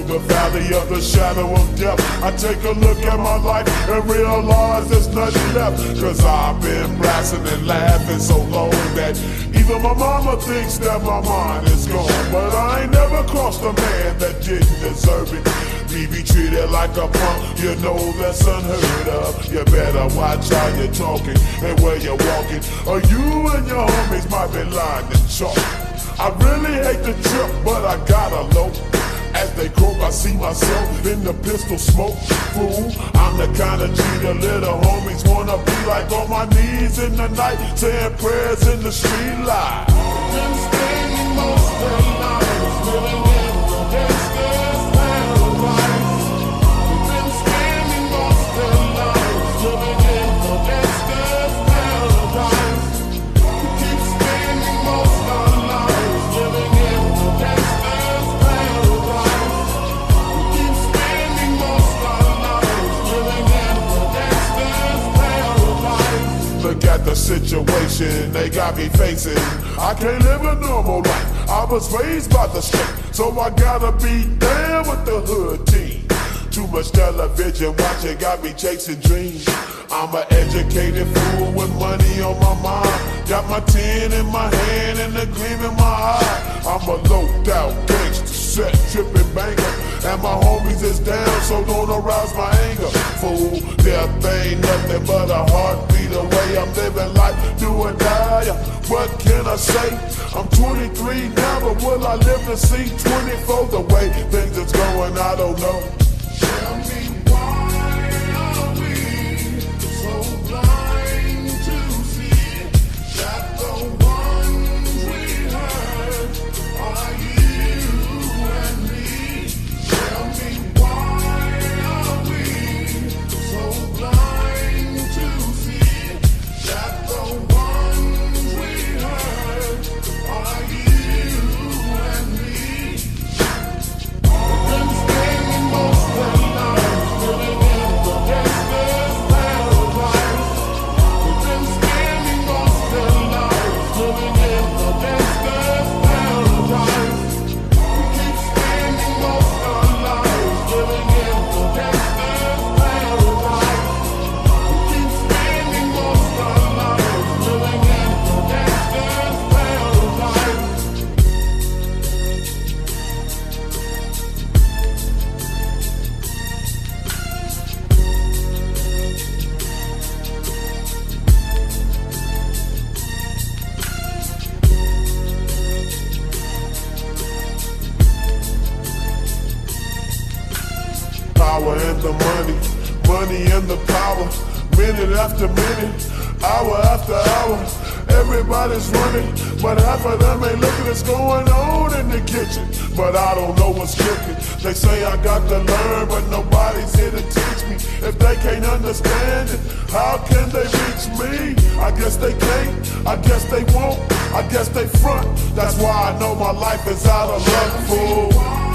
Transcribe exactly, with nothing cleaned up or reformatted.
the valley of the shadow of death, I take a look at my life and realize there's nothing left. Cause I've been blasting and laughing so long that even my mama thinks that my mind is gone. But I ain't never crossed a man that didn't deserve it. Me be treated like a punk, you know that's unheard of. You better watch how you're talking and where you're walking, or you and your homies might be lying to chalk. I really hate the trip, but I gotta low. As they croak, I see myself in the pistol smoke. Fool, I'm the kind of G the little homies wanna be like, on my knees in the night, saying prayers in the street light. Been spending most of the night living in the gangster's paradise. Been spending most of the night living in the gangster's paradise. Keep spending most of the night living in the gangster's paradise. Keep spending most of the night living in the gangster's paradise. Look at the situation they got me facing. I can't live a normal life. I was raised by the state, so I gotta be down with the hood team. Too much television watching got me chasing dreams. I'm an educated fool with money on my mind. Got my tin in my hand and a gleam in my eye. I'm a low out gangster, set tripping banger, and my homies is down, so don't arouse my anger. Fool, death ain't nothing but a heartbeat away. I'm living life, do or die. What can I say? I'm twenty-three now, but will I live to see twenty-four? The way things is going, I don't know. Tell me why are we so blind to see that the ones we hurt are you and me? Tell me why are we so blind to see that the ones we hurt are you and me? Been spending most of the night living in the gangster's paradise. We've been spending most of the night living in the gangster's paradise. We keep spending most of the night living in the gangster's paradise. We keep spending most of the night living in the gangster's paradise. Power and the money, money and the power. Minute after minute, hour after hour, everybody's running, but half of them ain't looking what's going on in the kitchen. But I don't know what's cooking. They say I got to learn, but nobody's here to teach me. If they can't understand it, how can they reach me? I guess they can't, I guess they won't, I guess they front. That's why I know my life is out of luck, fool.